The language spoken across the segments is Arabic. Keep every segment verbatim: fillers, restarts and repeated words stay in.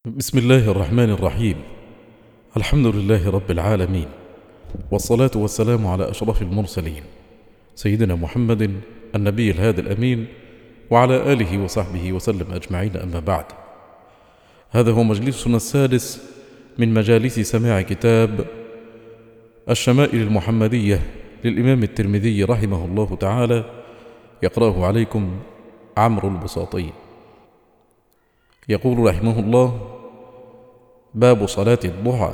بسم الله الرحمن الرحيم. الحمد لله رب العالمين، والصلاة والسلام على أشرف المرسلين سيدنا محمد النبي الهادي الأمين، وعلى آله وصحبه وسلم أجمعين، أما بعد. هذا هو مجلسنا السادس من مجالس سماع كتاب الشمائل المحمدية للإمام الترمذي رحمه الله تعالى، يقرأه عليكم عمرو البساطي. يقول رحمه الله: باب صلاة الضحى.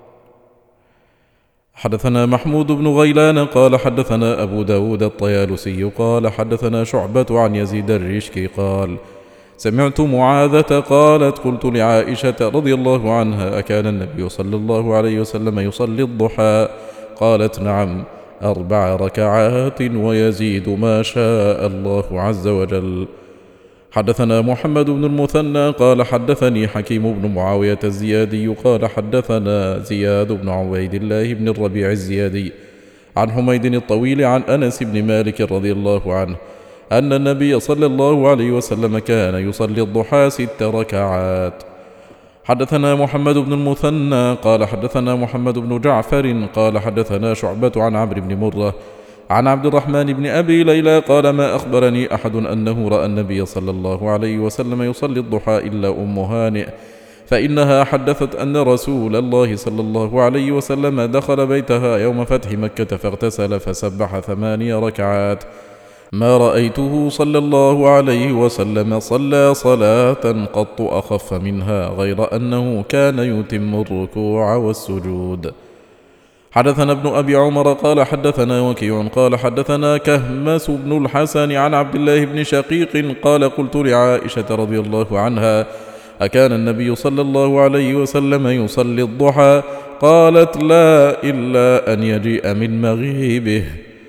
حدثنا محمود بن غيلان قال حدثنا أبو داود الطيالسي قال حدثنا شعبة عن يزيد الرشكي قال: سمعت معاذة قالت: قلت لعائشة رضي الله عنها: أكان النبي صلى الله عليه وسلم يصلي الضحى؟ قالت: نعم، أربع ركعات ويزيد ما شاء الله عز وجل. حدثنا محمد بن المثنى قال حدثني حكيم بن معاوية الزيادي قال حدثنا زياد بن عبيد الله بن الربيع الزيادي عن حميد الطويل عن أنس بن مالك رضي الله عنه أن النبي صلى الله عليه وسلم كان يصلي الضحى ست ركعات. حدثنا محمد بن المثنى قال حدثنا محمد بن جعفر قال حدثنا شعبة عن عمرو بن مرة عن عبد الرحمن بن أبي ليلى قال: ما أخبرني أحد أنه رأى النبي صلى الله عليه وسلم يصلي الضحى إلا أم هانئ، فإنها حدثت أن رسول الله صلى الله عليه وسلم دخل بيتها يوم فتح مكة فاغتسل فسبح ثماني ركعات. ما رأيته صلى الله عليه وسلم صلى صلاة قط أخف منها، غير أنه كان يتم الركوع والسجود. حدثنا ابن أبي عمر قال حدثنا وكيع قال حدثنا كهمس بن الحسن عن عبد الله بن شقيق قال: قلت لعائشة رضي الله عنها: أكان النبي صلى الله عليه وسلم يصلي الضحى؟ قالت: لا، إلا أن يجيء من مغيبه.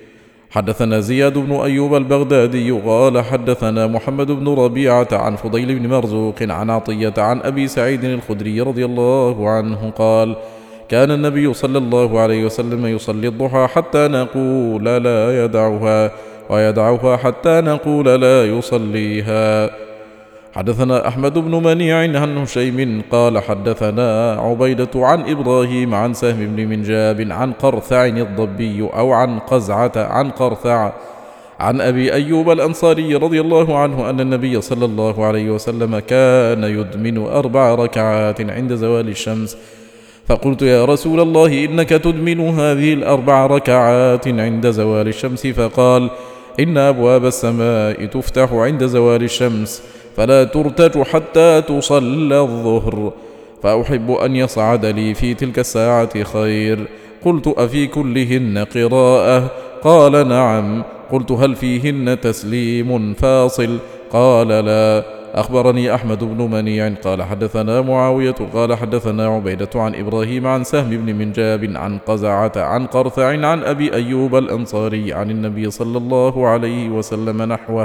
حدثنا زياد بن أيوب البغدادي قال حدثنا محمد بن ربيعة عن فضيل بن مرزوق عن عطية عن أبي سعيد الخدري رضي الله عنه قال: كان النبي صلى الله عليه وسلم يصلي الضحى حتى نقول لا يدعها، ويدعها حتى نقول لا يصليها. حدثنا أحمد بن منيع عن هشيم قال حدثنا عبيدة عن إبراهيم عن سهم بن منجاب عن قرثع الضبي أو عن قزعة عن قرثع عن أبي أيوب الأنصاري رضي الله عنه أن النبي صلى الله عليه وسلم كان يدمن أربع ركعات عند زوال الشمس، فقلت: يا رسول الله، إنك تدمن هذه الأربع ركعات عند زوال الشمس؟ فقال: إن أبواب السماء تفتح عند زوال الشمس فلا ترتج حتى تصلى الظهر، فأحب أن يصعد لي في تلك الساعة خير. قلت: أفي كلهن قراءة؟ قال: نعم. قلت: هل فيهن تسليم فاصل؟ قال: لا. أخبرني أحمد بن منيع قال حدثنا معاوية قال حدثنا عبيدة عن إبراهيم عن سهم بن منجاب عن قزعة عن قرثع عن أبي أيوب الأنصاري عن النبي صلى الله عليه وسلم نحوه.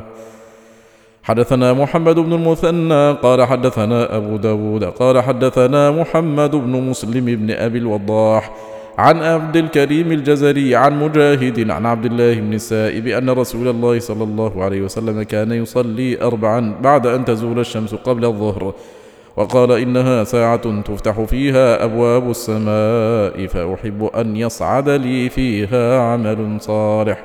حدثنا محمد بن المثنى قال حدثنا أبو داود قال حدثنا محمد بن مسلم بن أبي الوضاح عن عبد الكريم الجزري عن مجاهد عن عبد الله بن السائب أن رسول الله صلى الله عليه وسلم كان يصلي أربعا بعد أن تزول الشمس قبل الظهر، وقال: إنها ساعة تفتح فيها أبواب السماء، فأحب أن يصعد لي فيها عمل صالح.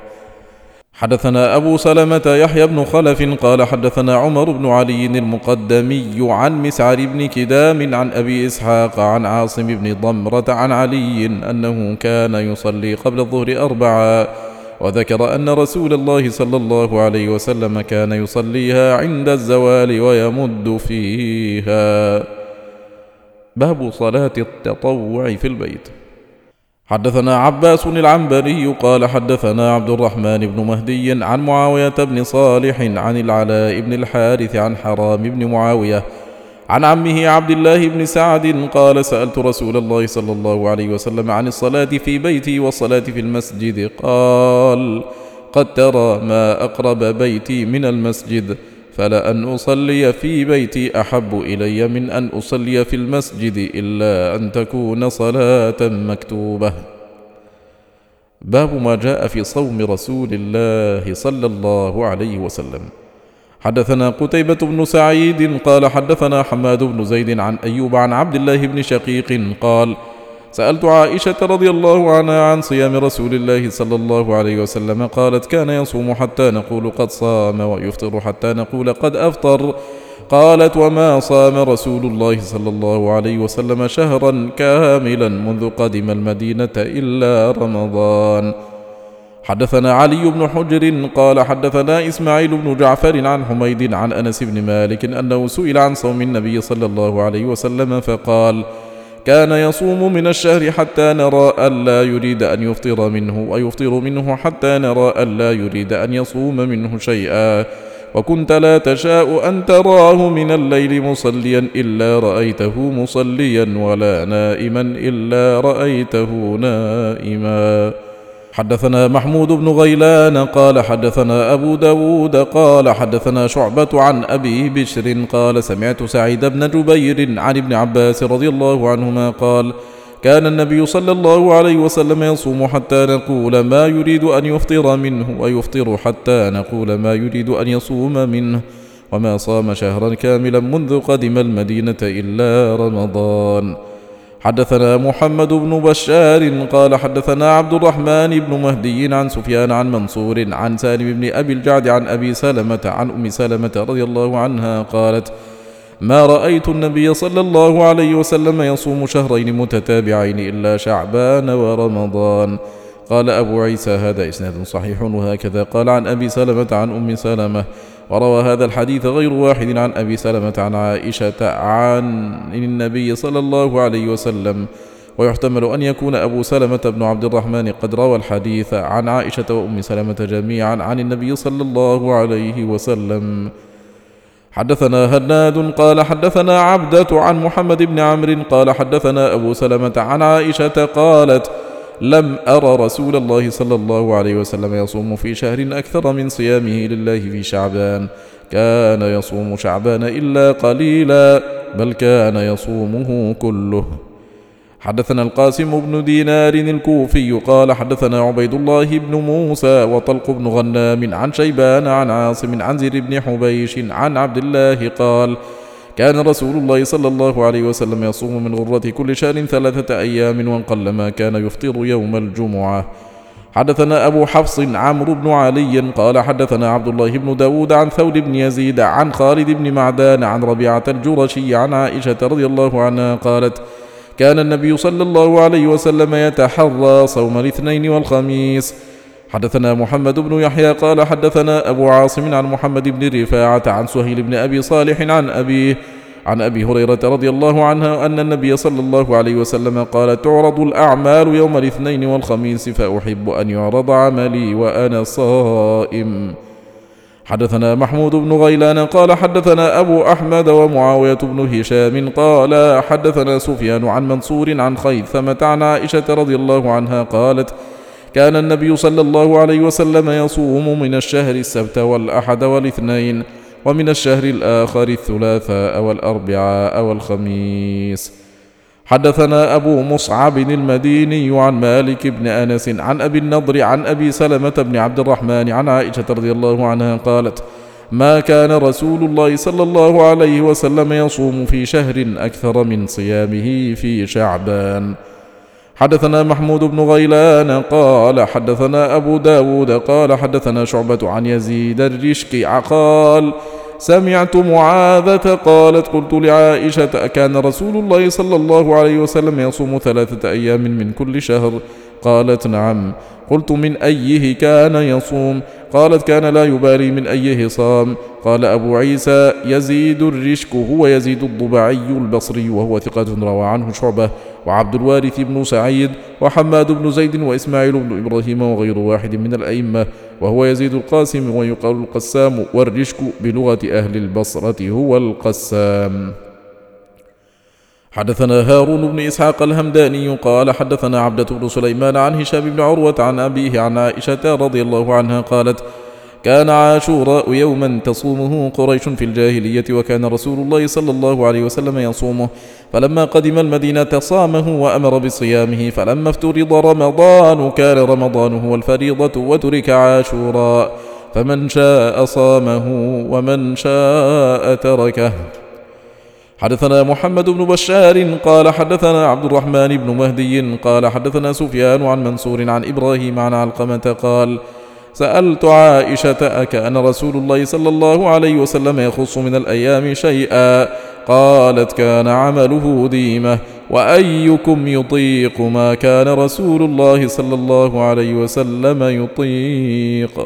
حدثنا أبو سلمة يحيى بن خلف قال حدثنا عمر بن علي المقدمي عن مسعر بن كدام عن أبي إسحاق عن عاصم بن ضمرة عن علي أنه كان يصلي قبل الظهر أربعا، وذكر أن رسول الله صلى الله عليه وسلم كان يصليها عند الزوال ويمد فيها. باب صلاة التطوع في البيت. حدثنا عباس العنبري قال حدثنا عبد الرحمن بن مهدي عن معاوية بن صالح عن العلاء بن الحارث عن حرام بن معاوية عن عمه عبد الله بن سعد قال: سألت رسول الله صلى الله عليه وسلم عن الصلاة في بيتي والصلاة في المسجد، قال: قد ترى ما أقرب بيتي من المسجد، فلأن أصلي في بيتي أحب إلي من أن أصلي في المسجد، إلا أن تكون صلاة مكتوبة. باب ما جاء في صوم رسول الله صلى الله عليه وسلم. حدثنا قتيبة بن سعيد قال حدثنا حماد بن زيد عن أيوب عن عبد الله بن شقيق قال سألت عائشة رضي الله عنها عن صيام رسول الله صلى الله عليه وسلم قالت كان يصوم حتى نقول قد صام ويفطر حتى نقول قد أفطر. قالت وما صام رسول الله صلى الله عليه وسلم شهرا كاملا منذ قدم المدينة إلا رمضان. حدثنا علي بن حجر قال حدثنا إسماعيل بن جعفر عن حميد عن أنس بن مالك أنه سئل عن صوم النبي صلى الله عليه وسلم فقال كان يصوم من الشهر حتى نرى ألا يريد أن يفطر منه ويفطر منه حتى نرى ألا يريد أن يصوم منه شيئا، وكنت لا تشاء أن تراه من الليل مصليا إلا رأيته مصليا ولا نائما إلا رأيته نائما. حدثنا محمود بن غيلان قال حدثنا أبو داود قال حدثنا شعبة عن أبي بشر قال سمعت سعيد بن جبير عن ابن عباس رضي الله عنهما قال كان النبي صلى الله عليه وسلم يصوم حتى نقول ما يريد أن يفطر منه ويفطر حتى نقول ما يريد أن يصوم منه، وما صام شهرا كاملا منذ قدم المدينة إلا رمضان. حدثنا محمد بن بشار قال حدثنا عبد الرحمن بن مهدي عن سفيان عن منصور عن سالم بن أبي الجعد عن أبي سلمة عن أم سلمة رضي الله عنها قالت ما رأيت النبي صلى الله عليه وسلم يصوم شهرين متتابعين إلا شعبان ورمضان. قال أبو عيسى هذا إسناد صحيح، وهكذا قال عن أبي سلمة عن أم سلمة. وروى هذا الحديث غير واحد عن أبي سلمة عن عائشة عن النبي صلى الله عليه وسلم، ويحتمل أن يكون أبو سلمة بن عبد الرحمن قد روى الحديث عن عائشة وأم سلمة جميعا عن النبي صلى الله عليه وسلم. حدثنا هناد قال حدثنا عبدة عن محمد بن عمرو قال حدثنا أبو سلمة عن عائشة قالت لم أرى رسول الله صلى الله عليه وسلم يصوم في شهر أكثر من صيامه لله في شعبان، كان يصوم شعبان إلا قليلا بل كان يصومه كله. حدثنا القاسم بن دينار الكوفي قال حدثنا عبيد الله بن موسى وطلق بن غنام عن شيبان عن عاصم عن زر بن حبيش عن عبد الله قال كان رسول الله صلى الله عليه وسلم يصوم من غرة كل شهر ثلاثة أيام وانقل ما كان يفطر يوم الجمعة. حدثنا أبو حفص عمرو بن علي قال حدثنا عبد الله بن داود عن ثور بن يزيد عن خالد بن معدان عن ربيعة الجرشي عن عائشة رضي الله عنها قالت كان النبي صلى الله عليه وسلم يتحرى صوم الاثنين والخميس. حدثنا محمد بن يحيى قال حدثنا أبو عاصم عن محمد بن رفاعة عن سهيل بن أبي صالح عن أبيه عن أبي هريرة رضي الله عنه أن النبي صلى الله عليه وسلم قال تعرض الأعمال يوم الاثنين والخميس فأحب أن يعرض عملي وأنا صائم. حدثنا محمود بن غيلان قال حدثنا أبو أحمد ومعاوية بن هشام قال حدثنا سفيان عن منصور عن خيثمة عن عائشة رضي الله عنها قالت كان النبي صلى الله عليه وسلم يصوم من الشهر السبت والأحد والاثنين، ومن الشهر الآخر الثلاثاء والأربعاء والخميس. حدثنا أبو مصعب المديني عن مالك بن أنس عن أبي النضر عن أبي سلمة بن عبد الرحمن عن عائشة رضي الله عنها قالت ما كان رسول الله صلى الله عليه وسلم يصوم في شهر أكثر من صيامه في شعبان. حدثنا محمود بن غيلان قال حدثنا أبو داود قال حدثنا شعبة عن يزيد الرشكي قال سمعت معاذة قالت قلت لعائشة أكان رسول الله صلى الله عليه وسلم يصوم ثلاثة أيام من كل شهر؟ قالت نعم. قلت من أيه كان يصوم؟ قالت كان لا يبالي من أيه صام. قال أبو عيسى يزيد الرشك هو يزيد الضبعي البصري وهو ثقة روى عنه شعبة وعبد الوارث بن سعيد وحماد بن زيد وإسماعيل بن إبراهيم وغير واحد من الأئمة، وهو يزيد القاسم ويقال القسام، والرشك بلغة أهل البصرة هو القسام. حدثنا هارون بن إسحاق الهمداني قال حدثنا عبدة بن سليمان عن هشام بن عروة عن أبيه عن عائشة رضي الله عنها قالت كان عاشوراء يوما تصومه قريش في الجاهلية، وكان رسول الله صلى الله عليه وسلم يصومه، فلما قدم المدينة صامه وأمر بصيامه، فلما افترض رمضان كان رمضان هو الفريضة وترك عاشوراء. فمن شاء صامه ومن شاء تركه. حدثنا محمد بن بشار قال حدثنا عبد الرحمن بن مهدي قال حدثنا سفيان عن منصور عن إبراهيم عن علقمة قال سألت عائشة أكان رسول الله صلى الله عليه وسلم يخص من الأيام شيئا؟ قالت كان عمله ديمة. وأيكم يطيق ما كان رسول الله صلى الله عليه وسلم يطيق؟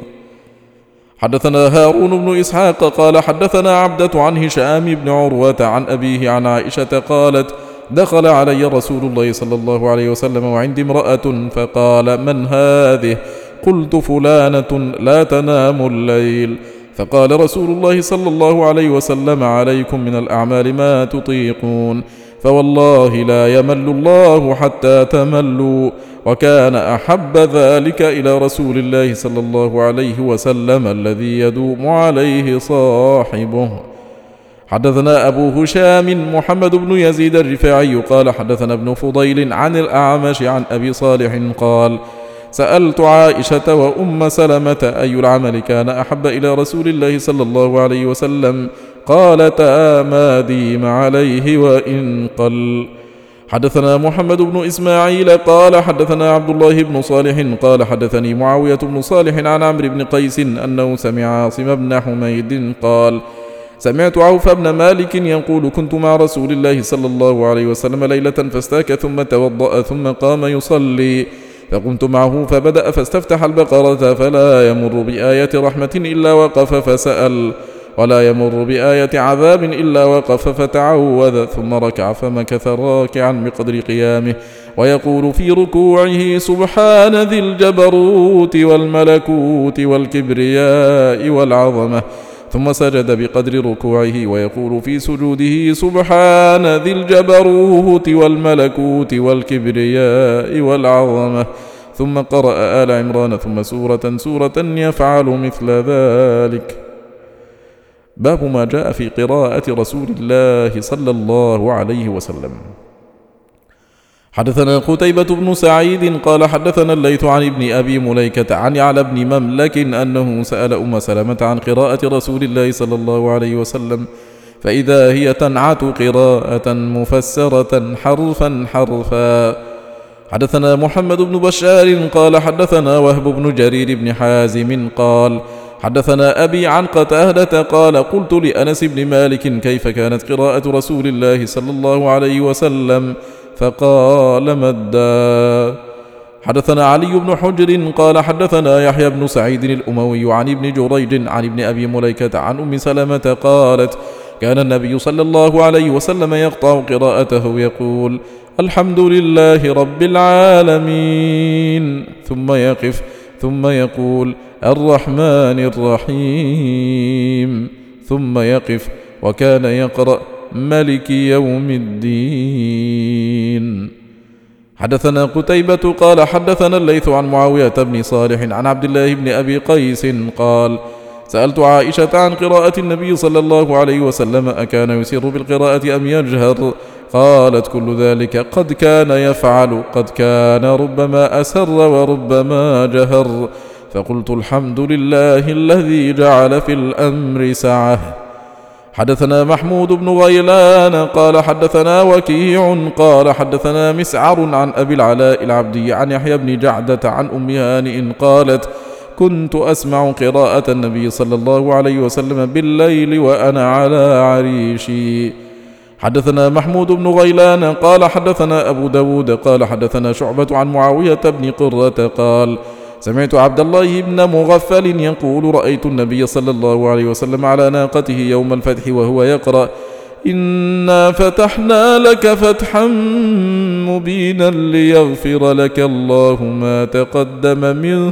حدثنا هارون بن إسحاق قال حدثنا عبدة عن هشام بن عروة عن أبيه عن عائشة قالت دخل علي رسول الله صلى الله عليه وسلم وعندي امرأة فقال من هذه؟ قلت فلانة لا تنام الليل. فقال رسول الله صلى الله عليه وسلم عليكم من الأعمال ما تطيقون، فوالله لا يمل الله حتى تملوا. وكان أحب ذلك إلى رسول الله صلى الله عليه وسلم الذي يدوم عليه صاحبه. حدثنا أبو هشام محمد بن يزيد الرفاعي قال حدثنا ابن فضيل عن الأعمش عن أبي صالح قال سألت عائشة وأم سلمة أي العمل كان أحب إلى رسول الله صلى الله عليه وسلم؟ قالتا ما ديم عليه وإن قل. حدثنا محمد بن إسماعيل قال حدثنا عبد الله بن صالح قال حدثني معاوية بن صالح عن عمرو بن قيس أنه سمع عاصم بن حميد قال سمعت عوف بن مالك يقول كنت مع رسول الله صلى الله عليه وسلم ليلة فاستاك ثم توضأ ثم قام يصلي، فقمت معه فبدأ فاستفتح البقرة فلا يمر بآية رحمة إلا وقف فسأل، ولا يمر بآية عذاب إلا وقف فتعوذ، ثم ركع فمكث راكعا بقدر قيامه ويقول في ركوعه سبحان ذي الجبروت والملكوت والكبرياء والعظمة، ثم سجد بقدر ركوعه ويقول في سجوده سبحان ذي الجبروت والملكوت والكبرياء والعظمة، ثم قرأ آل عمران ثم سورة سورة يفعل مثل ذلك. باب ما جاء في قراءة رسول الله صلى الله عليه وسلم. حدثنا قتيبة بن سعيد قال حدثنا الليث عن ابن أبي مليكة عن يعلى بن مملك أنه سأل أم سلمة عن قراءة رسول الله صلى الله عليه وسلم، فإذا هي تنعت قراءة مفسرة حرفا حرفا. حدثنا محمد بن بشار قال حدثنا وهب بن جرير بن حازم قال حدثنا أبي عن قتادة قال قلت لأنس بن مالك كيف كانت قراءة رسول الله صلى الله عليه وسلم؟ فقال مدا. حدثنا علي بن حجر قال حدثنا يحيى بن سعيد الأموي عن ابن جريج عن ابن أبي مليكة عن أم سلمة قالت كان النبي صلى الله عليه وسلم يقطع قراءته يقول الحمد لله رب العالمين ثم يقف ثم يقول الرحمن الرحيم ثم يقف، وكان يقرأ ملك يوم الدين. حدثنا قتيبة قال حدثنا الليث عن معاوية بن صالح عن عبد الله بن أبي قيس قال سألت عائشة عن قراءة النبي صلى الله عليه وسلم أكان يسر بالقراءة أم يجهر؟ قالت كل ذلك قد كان يفعل، قد كان ربما أسر وربما جهر. فقلت الحمد لله الذي جعل في الأمر سعة. حدثنا محمود بن غيلان قال حدثنا وكيع قال حدثنا مسعر عن أبي العلاء العبدي عن يحيى بن جعدة عن أم هانئ قالت كنت أسمع قراءة النبي صلى الله عليه وسلم بالليل وأنا على عريشي. حدثنا محمود بن غيلان قال حدثنا أبو داود قال حدثنا شعبة عن معاوية بن قرة قال سمعت عبد الله بن مغفل يقول رأيت النبي صلى الله عليه وسلم على ناقته يوم الفتح وهو يقرأ إنا فتحنا لك فتحا مبينا ليغفر لك الله ما تقدم من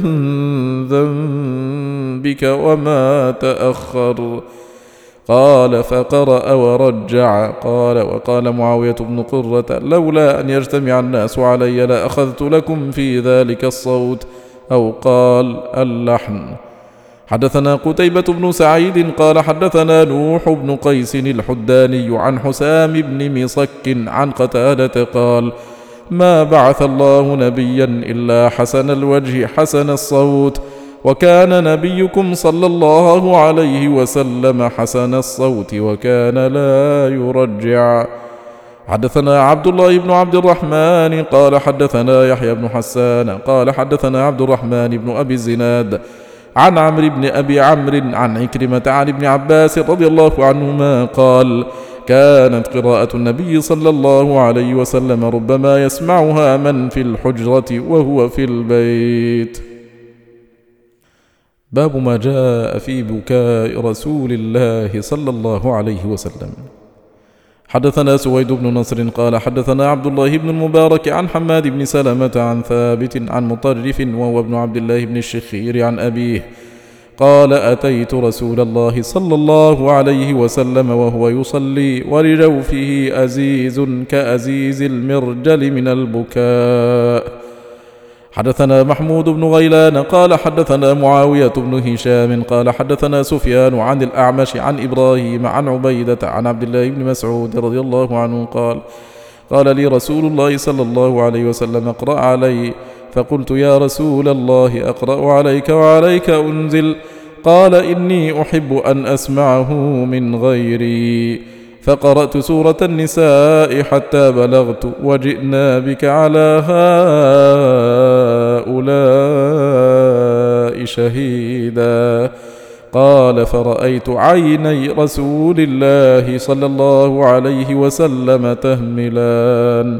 ذنبك وما تأخر. قال فقرأ ورجع. قال وقال معاوية بن قرة لولا أن يجتمع الناس علي لأخذت لكم في ذلك الصوت، أو قال اللحن. حدثنا قتيبة بن سعيد قال حدثنا نوح بن قيس الحداني عن حسام بن مصك عن قتادة قال ما بعث الله نبيا إلا حسن الوجه حسن الصوت، وكان نبيكم صلى الله عليه وسلم حسن الصوت وكان لا يرجع. حدثنا عبد الله بن عبد الرحمن قال حدثنا يحيى بن حسان قال حدثنا عبد الرحمن بن أبي الزناد عن عمرو بن أبي عمرو عن عكرمة عن ابن عباس رضي الله عنهما قال: كانت قراءة النبي صلى الله عليه وسلم ربما يسمعها من في الحجرة وهو في البيت. باب ما جاء في بكاء رسول الله صلى الله عليه وسلم. حدثنا سويد بن نصر قال حدثنا عبد الله بن المبارك عن حماد بن سلمة عن ثابت عن مطرف وهو ابن عبد الله بن الشخير عن أبيه قال: أتيت رسول الله صلى الله عليه وسلم وهو يصلي ولجوفه أزيز كأزيز المرجل من البكاء. حدثنا محمود بن غيلان قال حدثنا معاوية بن هشام قال حدثنا سفيان عن الأعمش عن إبراهيم عن عبيدة عن عبد الله بن مسعود رضي الله عنه قال: قال لي رسول الله صلى الله عليه وسلم: اقرأ علي. فقلت: يا رسول الله، أقرأ عليك وعليك أنزل؟ قال: إني أحب أن أسمعه من غيري. فقرأت سورة النساء حتى بلغت: وجئنا بك على هؤلاء شهيدا. قال: فرأيت عيني رسول الله صلى الله عليه وسلم تهملان.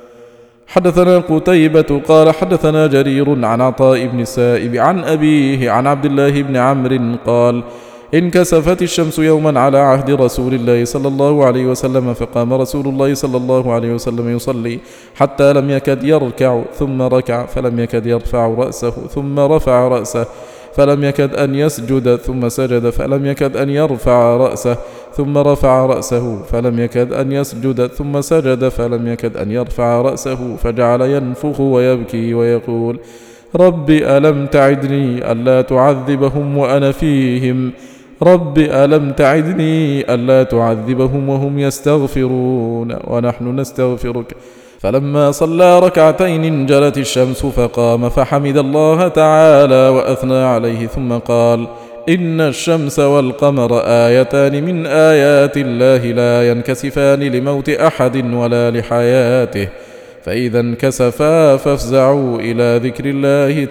حدثنا قتيبة قال حدثنا جرير عن عطاء بن السائب عن أبيه عن عبد الله بن عمرو قال: انكسفت الشمس يوما على عهد رسول الله صلى الله عليه وسلم، فقام رسول الله صلى الله عليه وسلم يصلي حتى لم يكد يركع، ثم ركع فلم يكد يرفع رأسه، ثم رفع رأسه فلم يكد أن يسجد، ثم سجد فلم يكد أن يرفع رأسه، ثم رفع رأسه فلم يكد أن يسجد، ثم سجد فلم يكد أن يرفع رأسه، فجعل ينفخ ويبكي ويقول: رب ألم تعدني ألا تعذبهم وأنا فيهم، رب ألم تعدني ألا تعذبهم وهم يستغفرون ونحن نستغفرك. فلما صلى ركعتين انجلت الشمس فقام فحمد الله تعالى وأثنى عليه، ثم قال: إن الشمس والقمر آيتان من آيات الله لا ينكسفان لموت أحد ولا لحياته، فإذا انكسفا فافزعوا إلى ذكر الله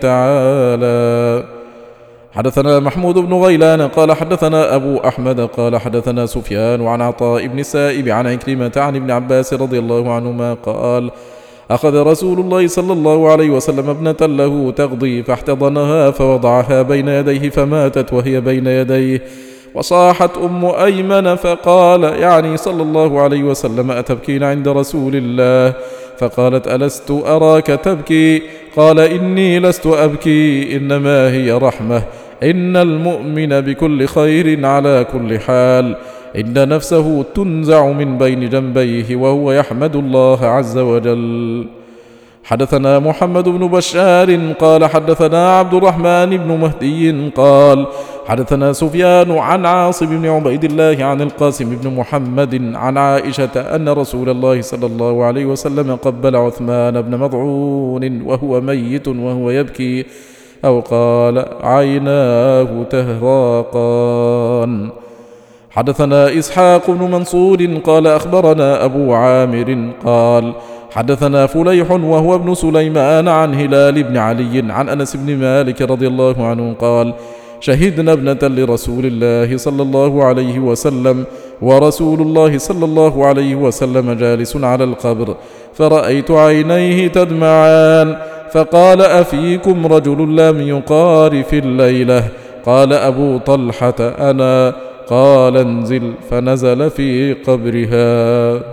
تعالى. حدثنا محمود بن غيلان قال حدثنا أبو أحمد قال حدثنا سفيان عن عطاء بن السائب عن عكرمة عن ابن عباس رضي الله عنهما قال: أخذ رسول الله صلى الله عليه وسلم ابنة له تغضي فاحتضنها فوضعها بين يديه فماتت وهي بين يديه، وصاحت أم أيمن فقال، يعني صلى الله عليه وسلم: أتبكين عند رسول الله؟ فقالت: ألست أراك تبكي؟ قال: إني لست أبكي، إنما هي رحمة، إن المؤمن بكل خير على كل حال، إن نفسه تنزع من بين جنبيه وهو يحمد الله عز وجل. حدثنا محمد بن بشار قال حدثنا عبد الرحمن بن مهدي قال حدثنا سفيان عن عاصم بن عبيد الله عن القاسم بن محمد عن عائشة أن رسول الله صلى الله عليه وسلم قبل عثمان بن مضعون وهو ميت وهو يبكي، أو قال: عيناه تهراقان. حدثنا إسحاق بن منصور قال أخبرنا أبو عامر قال حدثنا فليح وهو ابن سليمان عن هلال بن علي عن أنس بن مالك رضي الله عنه قال: شهدنا ابنة لرسول الله صلى الله عليه وسلم ورسول الله صلى الله عليه وسلم جالس على القبر، فرأيت عينيه تدمعان، فقال: أفيكم رجل لم يقار في الليلة؟ قال أبو طلحة: أنا. قال: انزل، فنزل في قبرها.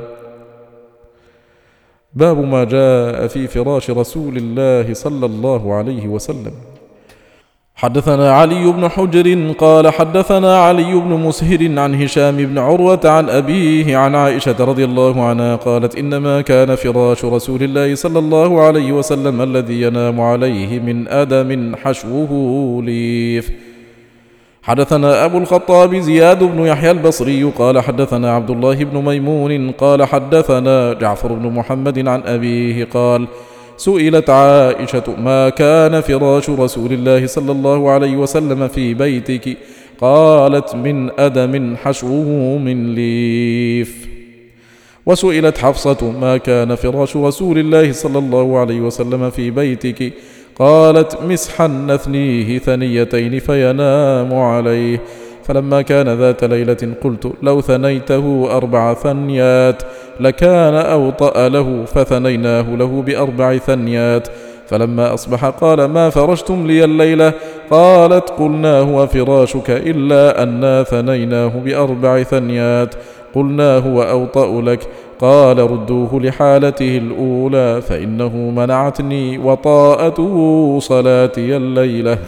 باب ما جاء في فراش رسول الله صلى الله عليه وسلم. حدثنا علي بن حجر قال حدثنا علي بن مسهر عن هشام بن عروة عن أبيه عن عائشة رضي الله عنها قالت: إنما كان فراش رسول الله صلى الله عليه وسلم الذي ينام عليه من أدم حشوه ليف. حدثنا أبو الخطاب زياد بن يحيى البصري قال حدثنا عبد الله بن ميمون قال حدثنا جعفر بن محمد عن أبيه قال: سئلت عائشة ما كان فراش رسول الله صلى الله عليه وسلم في بيتك؟ قالت من أدم حشوه من ليف. وسئلت حفصة ما كان فراش رسول الله صلى الله عليه وسلم في بيتك؟ قالت مسحا نثنيه ثنيتين فينام عليه. فلما كان ذات ليلة قلت لو ثنيته أربع ثنيات لكان أوطأ له، فثنيناه له بأربع ثنيات. فلما أصبح قال ما فرشتم لي الليلة؟ قالت قلنا هو فراشك إلا أنا ثنيناه بأربع ثنيات. قلنا هو أوطأ لك. قال ردوه لحالته الأولى فإنه منعتني وطاءته صلاتي الليلة.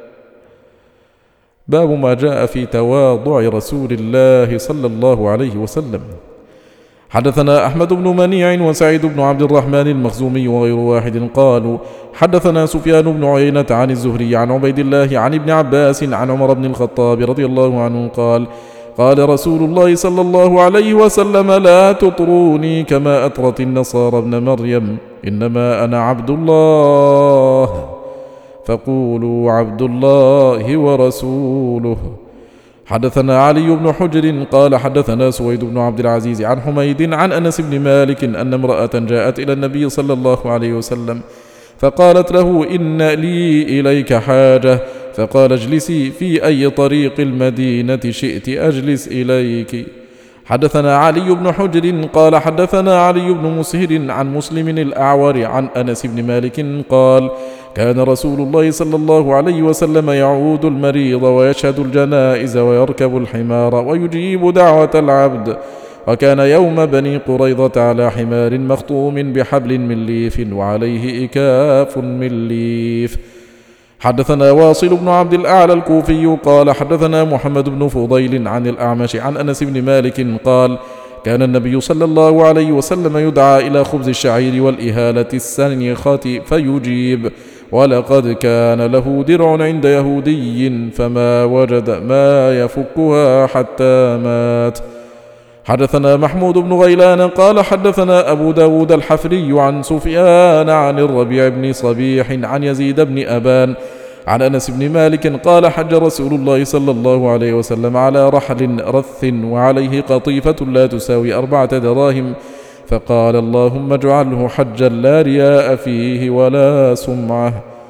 باب ما جاء في تواضع رسول الله صلى الله عليه وسلم. حدثنا أحمد بن منيع وسعيد بن عبد الرحمن المخزومي وغير واحد قالوا حدثنا سفيان بن عيينة عن الزهري عن عبيد الله عن ابن عباس عن عمر بن الخطاب رضي الله عنه قال قال رسول الله صلى الله عليه وسلم لا تطروني كما أطرت النصارى ابن مريم، إنما أنا عبد الله فقولوا عبد الله ورسوله. حدثنا علي بن حجر قال حدثنا سويد بن عبد العزيز عن حميد عن أنس بن مالك أن امرأة جاءت إلى النبي صلى الله عليه وسلم فقالت له إن لي إليك حاجة، فقال اجلسي في أي طريق المدينة شئت أجلس إليك. حدثنا علي بن حجر قال حدثنا علي بن مسهر عن مسلم الأعور عن أنس بن مالك قال كان رسول الله صلى الله عليه وسلم يعود المريض ويشهد الجنائز ويركب الحمار ويجيب دعوة العبد، وكان يوم بني قريظة على حمار مخطوم بحبل من ليف وعليه إكاف من ليف. حدثنا واصل بن عبد الأعلى الكوفي قال حدثنا محمد بن فضيل عن الأعمش عن أنس بن مالك قال كان النبي صلى الله عليه وسلم يدعى إلى خبز الشعير والإهالة السنيخة فيجيب، ولقد كان له درع عند يهودي فما وجد ما يفكها حتى مات. حدثنا محمود بن غيلان قال حدثنا أبو داود الحفري عن سفيان عن الربيع بن صبيح عن يزيد بن أبان عن أنس بن مالك قال حج رسول الله صلى الله عليه وسلم على رحل رث وعليه قطيفة لا تساوي أربعة دراهم، فقال اللهم اجعله حجا لا رياء فيه ولا سمعة.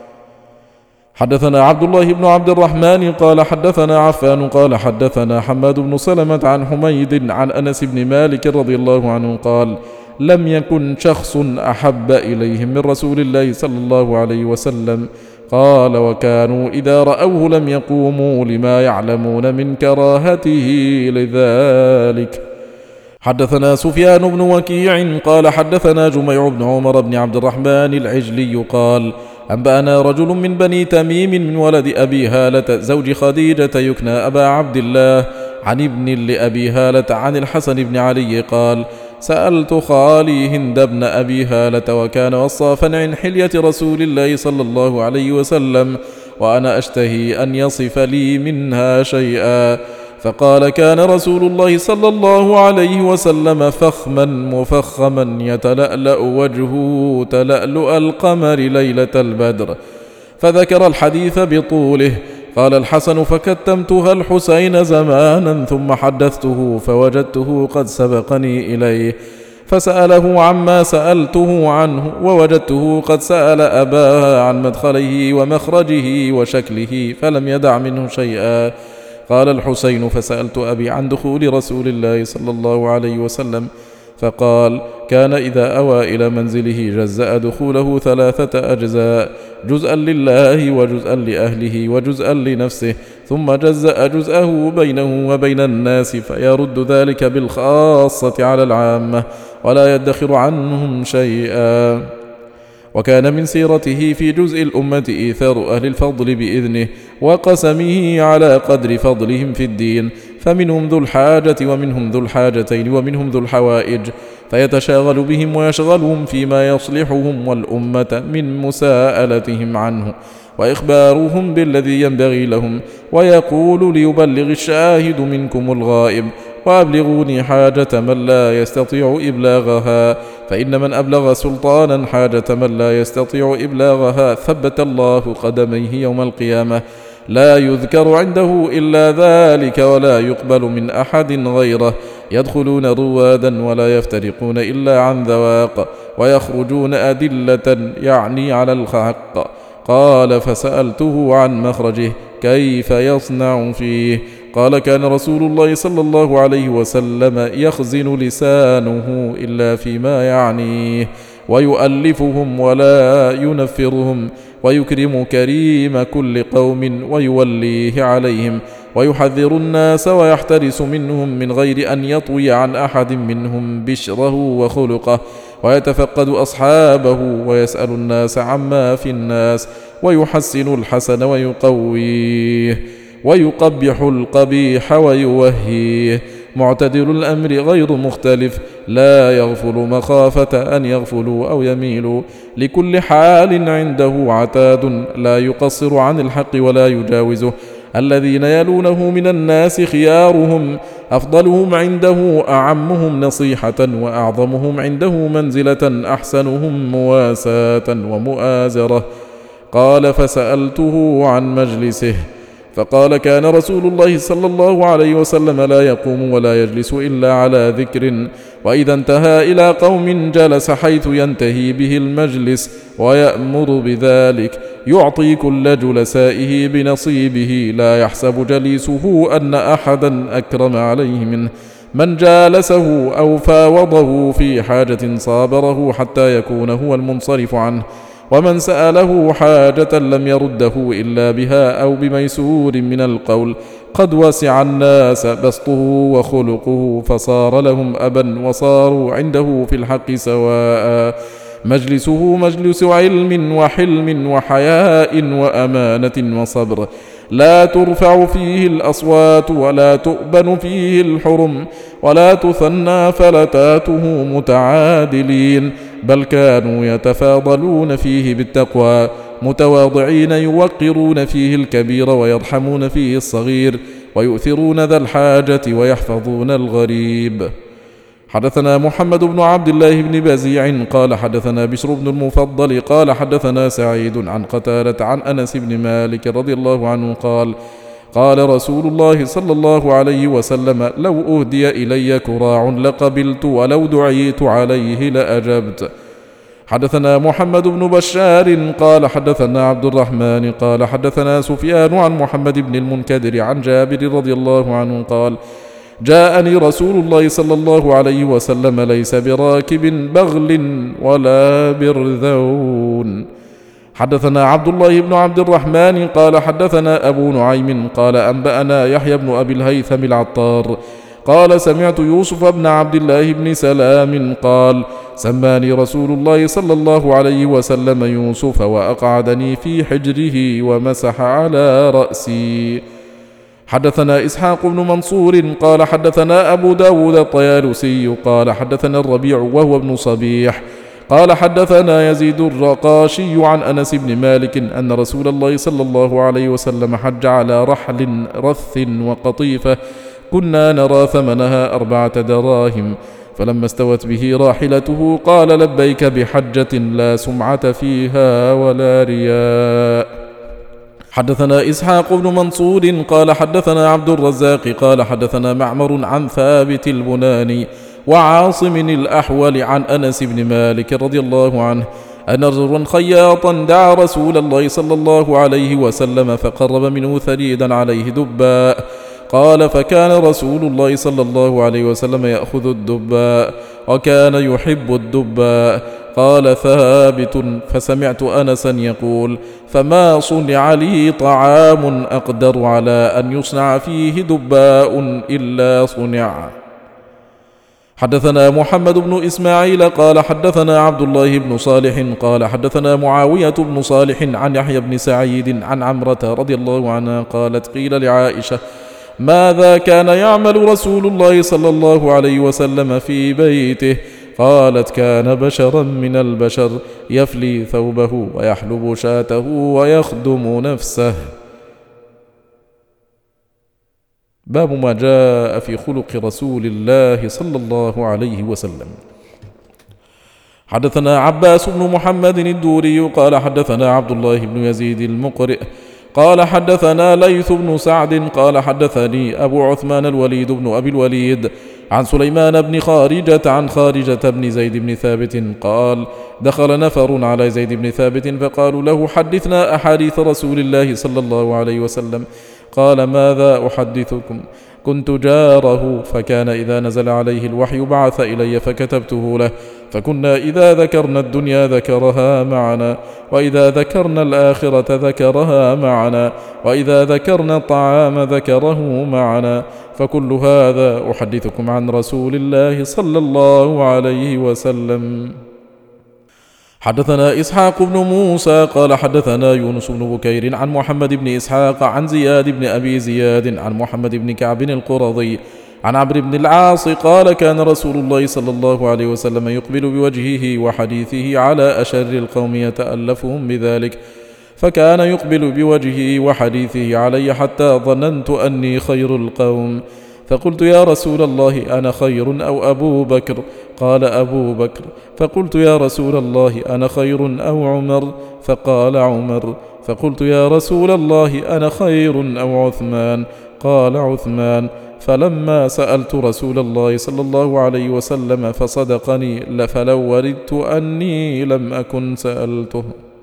حدثنا عبد الله بن عبد الرحمن قال حدثنا عفان قال حدثنا حماد بن سلمة عن حميد عن أنس بن مالك رضي الله عنه قال لم يكن شخص أحب إليهم من رسول الله صلى الله عليه وسلم. قال وكانوا إذا رأوه لم يقوموا لما يعلمون من كراهته لذلك. حدثنا سفيان بن وكيع قال حدثنا جميع بن عمر بن عبد الرحمن العجلي قال أنبأنا رجل من بني تميم من ولد أبي هالة زوج خديجة يكنى أبا عبد الله عن ابن لأبي هالة عن الحسن بن علي قال سألت خالي هند بن أبي هالة وكان وصافا عن حلية رسول الله صلى الله عليه وسلم وأنا أشتهي أن يصف لي منها شيئا، فقال كان رسول الله صلى الله عليه وسلم فخما مفخما يتلألأ وجهه تلألؤ القمر ليلة البدر، فذكر الحديث بطوله. قال الحسن فكتمتها الحسين زمانا ثم حدثته فوجدته قد سبقني إليه فسأله عما سألته عنه ووجدته قد سأل أباه عن مدخله ومخرجه وشكله فلم يدع منه شيئا. قال الحسين فسألت أبي عن دخول رسول الله صلى الله عليه وسلم فقال كان إذا أوى إلى منزله جزأ دخوله ثلاثة أجزاء، جزءا لله وجزءا لأهله وجزءا لنفسه، ثم جزأ جزءه بينه وبين الناس فيرد ذلك بالخاصة على العامة ولا يدخر عنهم شيئا. وكان من سيرته في جزء الأمة إيثار أهل الفضل بإذنه وقسمه على قدر فضلهم في الدين، فمنهم ذو الحاجة ومنهم ذو الحاجتين ومنهم ذو الحوائج، فيتشاغل بهم ويشغلهم فيما يصلحهم والأمة من مساءلتهم عنه وإخبارهم بالذي ينبغي لهم، ويقول ليبلغ الشاهد منكم الغائب وأبلغوني حاجة من لا يستطيع إبلاغها، فإن من أبلغ سلطانا حاجة من لا يستطيع إبلاغها ثبت الله قدميه يوم القيامة، لا يذكر عنده إلا ذلك ولا يقبل من أحد غيره، يدخلون روادا ولا يفترقون إلا عن ذواق، ويخرجون أدلة يعني على الحق. قال فسألته عن مخرجه كيف يصنع فيه؟ قال كان رسول الله صلى الله عليه وسلم يخزن لسانه إلا فيما يعنيه، ويؤلفهم ولا ينفرهم، ويكرم كريم كل قوم ويوليه عليهم، ويحذر الناس ويحترس منهم من غير أن يطوي عن أحد منهم بشره وخلقه، ويتفقد أصحابه ويسأل الناس عما في الناس، ويحسن الحسن ويقويه، ويقبح القبيح ويوهيه، معتدل الأمر غير مختلف، لا يغفل مخافة أن يغفلوا أو يميلوا، لكل حال عنده عتاد، لا يقصر عن الحق ولا يجاوزه. الذين يلونه من الناس خيارهم، أفضلهم عنده أعمهم نصيحة، وأعظمهم عنده منزلة أحسنهم مواساة ومؤازرة. قال فسألته عن مجلسه فقال كان رسول الله صلى الله عليه وسلم لا يقوم ولا يجلس إلا على ذكر، وإذا انتهى إلى قوم جلس حيث ينتهي به المجلس ويأمر بذلك، يعطي كل جلسائه بنصيبه، لا يحسب جليسه أن أحدا أكرم عليه منه. من جالسه أو فاوضه في حاجة صابره حتى يكون هو المنصرف عنه، ومن سأله حاجة لم يرده إلا بها أو بميسور من القول. قد وسع الناس بسطه وخلقه، فصار لهم أبا وصاروا عنده في الحق سواء. مجلسه مجلس علم وحلم وحياء وأمانة وصبر، لا ترفع فيه الأصوات ولا تؤبن فيه الحرم، ولا تثنى فلتاته متعادلين، بل كانوا يتفاضلون فيه بالتقوى، متواضعين يوقرون فيه الكبير ويرحمون فيه الصغير، ويؤثرون ذا الحاجة ويحفظون الغريب. حدثنا محمد بن عبد الله بن بزيع قال حدثنا بشر بن المفضل قال حدثنا سعيد عن قتادة عن أنس بن مالك رضي الله عنه قال قال رسول الله صلى الله عليه وسلم لو أهدي إلي كراع لقبلت، ولو دعيت عليه لأجبت. حدثنا محمد بن بشار قال حدثنا عبد الرحمن قال حدثنا سفيان عن محمد بن المنكدر عن جابر رضي الله عنه قال جاءني رسول الله صلى الله عليه وسلم ليس براكب بغل ولا برذون. حدثنا عبد الله بن عبد الرحمن قال حدثنا أبو نعيم قال أنبأنا يحيى بن أبي الهيثم العطار قال سمعت يوسف بن عبد الله بن سلام قال سماني رسول الله صلى الله عليه وسلم يوسف، وأقعدني في حجره ومسح على رأسي. حدثنا إسحاق بن منصور قال حدثنا أبو داود الطيالسي قال حدثنا الربيع وهو ابن صبيح قال حدثنا يزيد الرقاشي عن أنس بن مالك أن رسول الله صلى الله عليه وسلم حج على رحل رث وقطيفة كنا نرى ثمنها أربعة دراهم، فلما استوت به راحلته قال لبيك بحجة لا سمعة فيها ولا رياء. حدثنا إسحاق بن منصور قال حدثنا عبد الرزاق قال حدثنا معمر عن ثابت البناني وعاصم الأحول عن أنس بن مالك رضي الله عنه أن رجلا خياطا دعا رسول الله صلى الله عليه وسلم فقرب منه ثريدا عليه دباء، قال فكان رسول الله صلى الله عليه وسلم يأخذ الدباء وكان يحب الدباء. قال ثابت فسمعت أنسا يقول فما صنع لي طعام أقدر على أن يصنع فيه دباء إلا صنع. حدثنا محمد بن إسماعيل قال حدثنا عبد الله بن صالح قال حدثنا معاوية بن صالح عن يحيى بن سعيد عن عمرة رضي الله عنها قالت قيل لعائشة ماذا كان يعمل رسول الله صلى الله عليه وسلم في بيته؟ قالت كان بشرا من البشر يفلي ثوبه ويحلب شاته ويخدم نفسه. باب ما جاء في خلق رسول الله صلى الله عليه وسلم. حدثنا عباس بن محمد الدوري قال حدثنا عبد الله بن يزيد المقرئ قال حدثنا ليث بن سعد قال حدثني أبو عثمان الوليد بن أبي الوليد عن سليمان بن خارجة عن خارجة بن زيد بن ثابت قال دخل نفر على زيد بن ثابت فقالوا له حدثنا أحاديث رسول الله صلى الله عليه وسلم. قال ماذا أحدثكم؟ كنت جاره، فكان إذا نزل عليه الوحي بعث إلي فكتبته له، فكنا إذا ذكرنا الدنيا ذكرها معنا، وإذا ذكرنا الآخرة ذكرها معنا، وإذا ذكرنا الطعام ذكره معنا، فكل هذا أحدثكم عن رسول الله صلى الله عليه وسلم. حدثنا إسحاق بن موسى قال حدثنا يونس بن بكير عن محمد بن إسحاق عن زياد بن أبي زياد عن محمد بن كعب القرظي عن عمرو بن العاص قال كان رسول الله صلى الله عليه وسلم يقبل بوجهه وحديثه على أشر القوم يتألفهم بذلك، فكان يقبل بوجهه وحديثه علي حتى ظننت أني خير القوم، فقلت يا رسول الله أنا خير أو أبو بكر؟ قال أبو بكر. فقلت يا رسول الله أنا خير أو عمر؟ فقال عمر. فقلت يا رسول الله أنا خير أو عثمان؟ قال عثمان. فلما سألت رسول الله صلى الله عليه وسلم فصدقني لفلو وردت أني لم أكن سألته.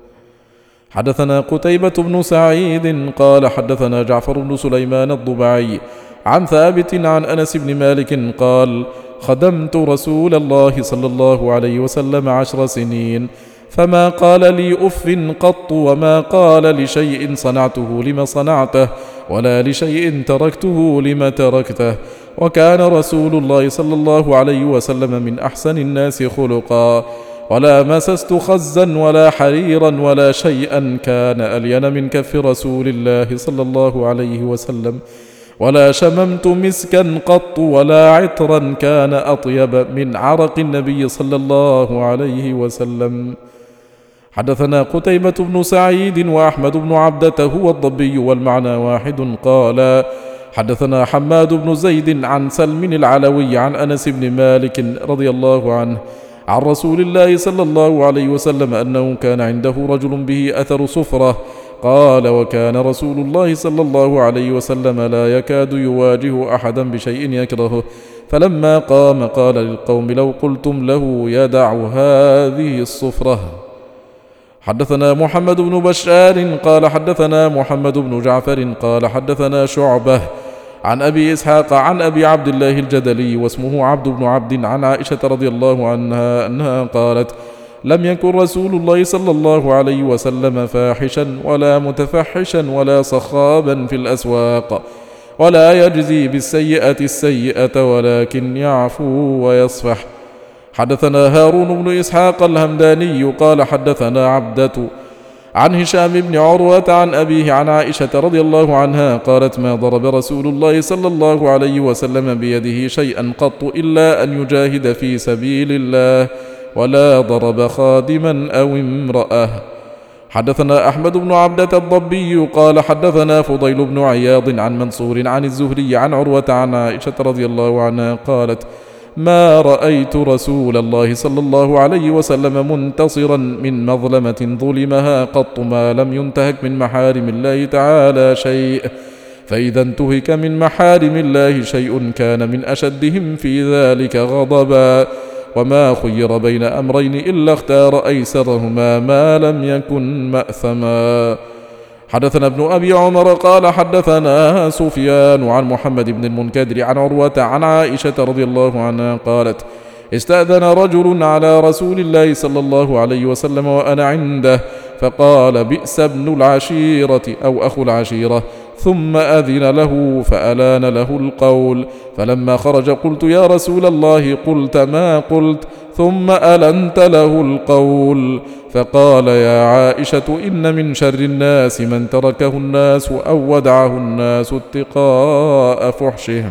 حدثنا قتيبة بن سعيد قال حدثنا جعفر بن سليمان الضبعي عن ثابت عن أنس بن مالك قال خدمت رسول الله صلى الله عليه وسلم عشر سنين فما قال لي أف قط، وما قال لشيء صنعته لم صنعته، ولا لشيء تركته لم تركته، وكان رسول الله صلى الله عليه وسلم من أحسن الناس خلقا، ولا مسست خزا ولا حريرا ولا شيئا كان ألين من كف رسول الله صلى الله عليه وسلم، ولا شممت مسكا قط ولا عطرا كان أطيب من عرق النبي صلى الله عليه وسلم. حدثنا قتيبة بن سعيد وأحمد بن عبدة هو الضبي والمعنى واحد قال حدثنا حماد بن زيد عن سلم العلوي عن أنس بن مالك رضي الله عنه عن رسول الله صلى الله عليه وسلم أنه كان عنده رجل به أثر صفرة، قال وكان رسول الله صلى الله عليه وسلم لا يكاد يواجه أحدا بشيء يكرهه، فلما قام قال للقوم لو قلتم له يدع هذه الصفرة. حدثنا محمد بن بشار قال حدثنا محمد بن جعفر قال حدثنا شعبة عن أبي إسحاق عن أبي عبد الله الجدلي واسمه عبد بن عبد عن عائشة رضي الله عنها أنها قالت لم يكن رسول الله صلى الله عليه وسلم فاحشا ولا متفحشا ولا صخابا في الأسواق، ولا يجزي بالسيئة السيئة ولكن يعفو ويصفح. حدثنا هارون بن إسحاق الهمداني قال حدثنا عبدة عن هشام بن عروة عن أبيه عن عائشة رضي الله عنها قالت ما ضرب رسول الله صلى الله عليه وسلم بيده شيئا قط إلا أن يجاهد في سبيل الله، ولا ضرب خادما أو امرأة. حدثنا أحمد بن عبدة الضبي قال حدثنا فضيل بن عياض عن منصور عن الزهري عن عروة عن عائشة رضي الله عنها قالت ما رأيت رسول الله صلى الله عليه وسلم منتصرا من مظلمة ظلمها قط ما لم ينتهك من محارم الله تعالى شيء، فإذا انتهك من محارم الله شيء كان من أشدهم في ذلك غضبا، وما خير بين أمرين إلا اختار أيسرهما ما لم يكن مأثما. حدثنا ابن أبي عمر قال حدثنا سفيان عن محمد بن المنكدر عن عروة عن عائشة رضي الله عنها قالت استأذن رجل على رسول الله صلى الله عليه وسلم وأنا عنده، فقال بئس ابن العشيرة أو أخو العشيرة، ثم أذن له فألان له القول، فلما خرج قلت يا رسول الله قلت ما قلت، ثم ألنت له القول، فقال يا عائشة إن من شر الناس من تركه الناس أو ودعه الناس اتقاء فحشهم.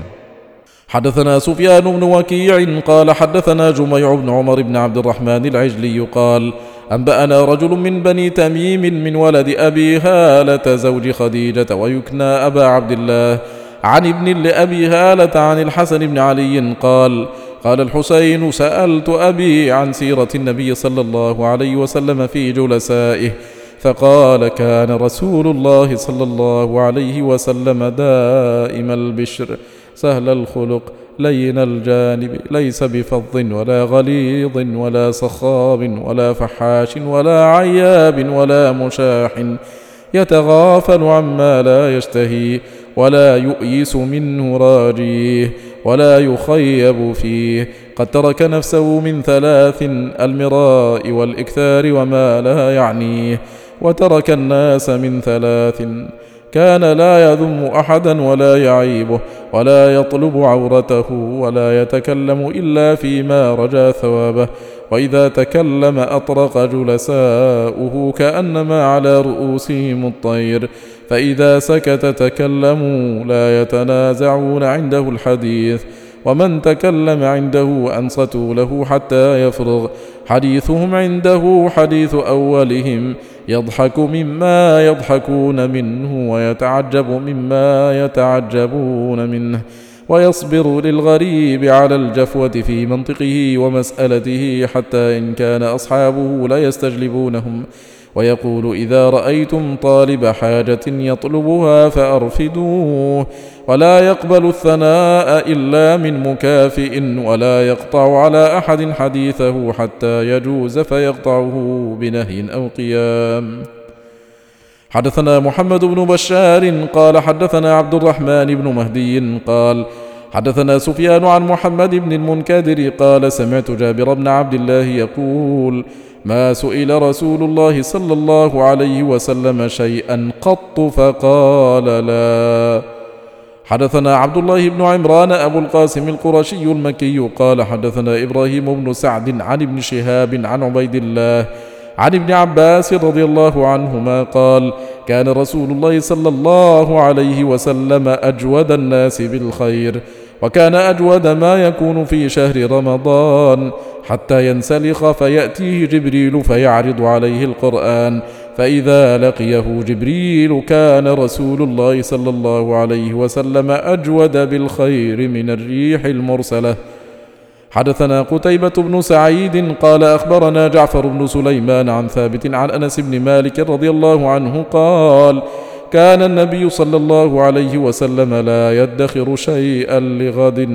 حدثنا سفيان بن وكيع قال حدثنا جميع بن عمر بن عبد الرحمن العجلي قال أنبأنا رجل من بني تميم من ولد أبي هالة زوج خديجة ويكنى أبا عبد الله عن ابن لأبي هالة عن الحسن بن علي قال قال الحسين: سألت أبي عن سيرة النبي صلى الله عليه وسلم في جلسائه فقال: كان رسول الله صلى الله عليه وسلم دائم البشر سهل الخلق لين الجانب، ليس بفظ ولا غليظ ولا صخاب ولا فحاش ولا عياب ولا مشاح، يتغافل عما لا يشتهي ولا يؤيس منه راجيه ولا يخيب فيه. قد ترك نفسه من ثلاث: المراء والإكثار وما لا يعنيه. وترك الناس من ثلاث: كان لا يذم أحدا ولا يعيبه ولا يطلب عورته ولا يتكلم إلا فيما رجا ثوابه، وإذا تكلم أطرق جلساؤه كأنما على رؤوسهم الطير، فإذا سكت تكلموا لا يتنازعون عنده الحديث، ومن تكلم عنده أنصتوا له حتى يفرغ. حديثهم عنده حديث أولهم، يضحك مما يضحكون منه ويتعجب مما يتعجبون منه، ويصبر للغريب على الجفوة في منطقه ومسألته حتى إن كان أصحابه لا يستجلبونهم. ويقول: إذا رأيتم طالب حاجة يطلبها فأرفدوه، ولا يقبل الثناء إلا من مكافئ، ولا يقطع على أحد حديثه حتى يجوز فيقطعه بنهي أو قيام. حدثنا محمد بن بشار قال حدثنا عبد الرحمن بن مهدي قال حدثنا سفيان عن محمد بن المنكدر قال: سمعت جابر بن عبد الله يقول: ما سئل رسول الله صلى الله عليه وسلم شيئا قط فقال لا. حدثنا عبد الله بن عمران أبو القاسم القرشي المكي قال حدثنا إبراهيم بن سعد عن ابن شهاب عن عبيد الله عن ابن عباس رضي الله عنهما قال: كان رسول الله صلى الله عليه وسلم أجود الناس بالخير، وكان أجود ما يكون في شهر رمضان حتى ينسلخ فيأتيه جبريل فيعرض عليه القرآن، فإذا لقيه جبريل كان رسول الله صلى الله عليه وسلم أجود بالخير من الريح المرسلة. حدثنا قتيبة بن سعيد قال أخبرنا جعفر بن سليمان عن ثابت عن أنس بن مالك رضي الله عنه قال: كان النبي صلى الله عليه وسلم لا يدخر شيئا لغد.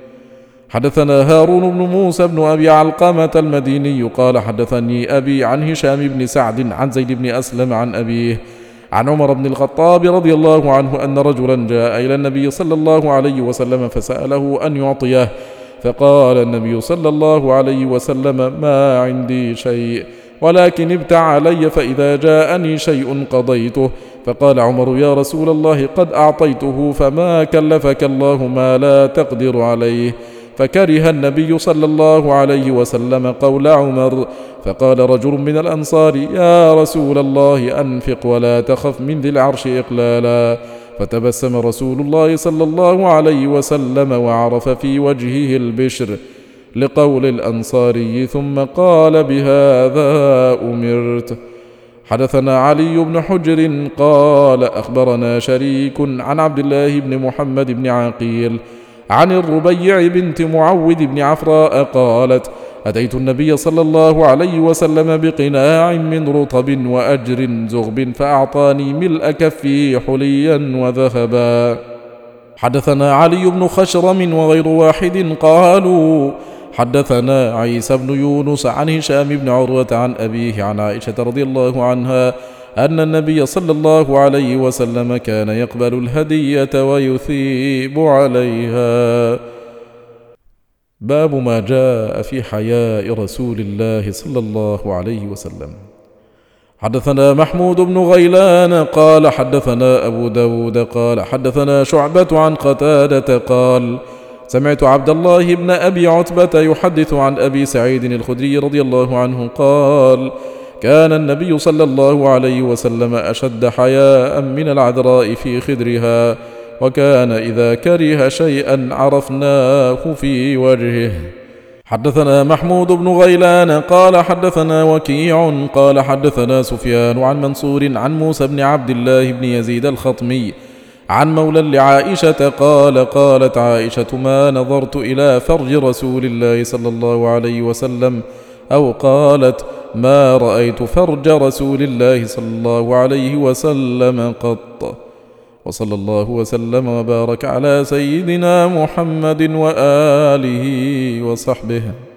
حدثنا هارون بن موسى بن أبي علقمة المديني قال حدثني أبي عن هشام بن سعد عن زيد بن أسلم عن أبيه عن عمر بن الخطاب رضي الله عنه أن رجلا جاء إلى النبي صلى الله عليه وسلم فسأله أن يعطيه، فقال النبي صلى الله عليه وسلم: ما عندي شيء، ولكن ابتع علي فإذا جاءني شيء قضيته. فقال عمر: يا رسول الله قد أعطيته، فما كلفك الله ما لا تقدر عليه. فكره النبي صلى الله عليه وسلم قول عمر، فقال رجل من الأنصار: يا رسول الله أنفق ولا تخف من ذي العرش إقلالا. فتبسم رسول الله صلى الله عليه وسلم وعرف في وجهه البشر لقول الأنصاري، ثم قال: بهذا أمرت. حدثنا علي بن حجر قال أخبرنا شريك عن عبد الله بن محمد بن عقيل عن الربيع بنت معوذ بن عفراء قالت: أتيت النبي صلى الله عليه وسلم بقناع من رطب وأجر زغب فأعطاني ملء كفي حليا وذهبا. حدثنا علي بن خشرم وغير واحد قالوا حدثنا عيسى بن يونس عن هشام بن عروة عن أبيه عن عائشة رضي الله عنها أن النبي صلى الله عليه وسلم كان يقبل الهدية ويثيب عليها. باب ما جاء في حياء رسول الله صلى الله عليه وسلم. حدثنا محمود بن غيلان قال حدثنا أبو داود قال حدثنا شعبة عن قتادة قال: سمعت عبد الله بن أبي عتبة يحدث عن أبي سعيد الخدري رضي الله عنه قال: كان النبي صلى الله عليه وسلم أشد حياء من العذراء في خدرها، وكان إذا كره شيئا عرفناه في وجهه. حدثنا محمود بن غيلان قال حدثنا وكيع قال حدثنا سفيان عن منصور عن موسى بن عبد الله بن يزيد الخطمي عن مولى لعائشة قال قالت عائشة ما نظرت إلى فرج رسول الله صلى الله عليه وسلم أو قالت ما رأيت فرج رسول الله صلى الله عليه وسلم قط. وصلى الله وسلم وبارك على سيدنا محمد وآله وصحبه.